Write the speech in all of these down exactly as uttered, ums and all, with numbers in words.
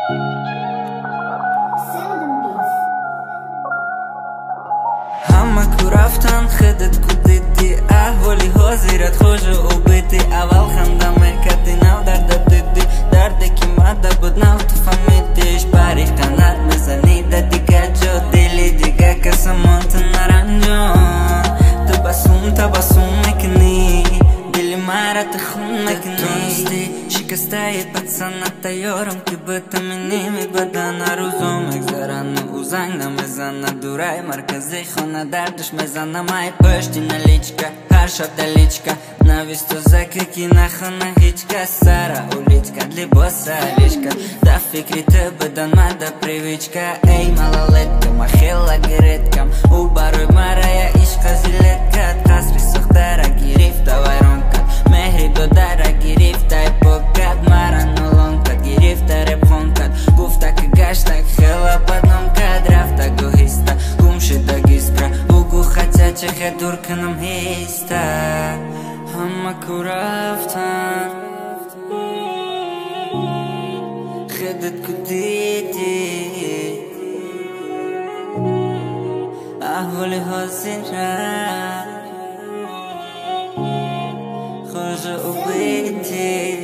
همه کو رفتن خودت کو دیدی احوالی حاضرت خوش و بیتی اول خنده میکردی نو درد دیدی دردی که مده بود نو تو فهمیدیش بری قنات میزنیده دیگه جا دیلی دیگه کسمون تو نرنجان تبسم تبسم میکنی دلی مرا تخون میکنی شکسته پدسنه تیارم که بتمینی میبدن روزو میگذرن او زنگ نمیزنه دورای مرکزی خونه دردش میزنه مای پشتی نلیچکه هر شب دلیچکه نویستو زکی که نخونه هیچ کس سر اولیچکه لباس لیچکه دا فکری تو بدن مده پریویچکه ای ملالیتکه ما خیلی گریتکم او باروی مرا یا عشق زیلت کد قصری سخته را گریفت و ویرون کد مهری دوده را گریفت ای پاکد مرا نولون کد گریفت رب خون کد گفته که گشتک خیلی بدنم کد رفته گو هسته گم شده گیسپره او گو خچه چه دور کنم هسته همه کو رفتن خودت کو دیدی احوالی حاضره خوش و بیتی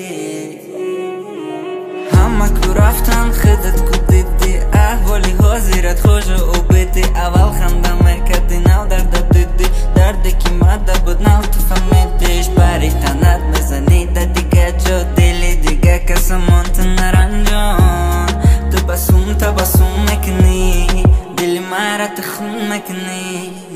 همه کو رفتن خودت کو دیدی احوالی حاضرت خوش و بیتی اول خنده میکردی نو درد دیدی دردی که مده بود نو تو فهمیدیش بری قنات میزنیده دیگه جا دیلی دیگه کسمون تو نرنجان تبسم تبسم میکنی دلی مرا تخون میکنی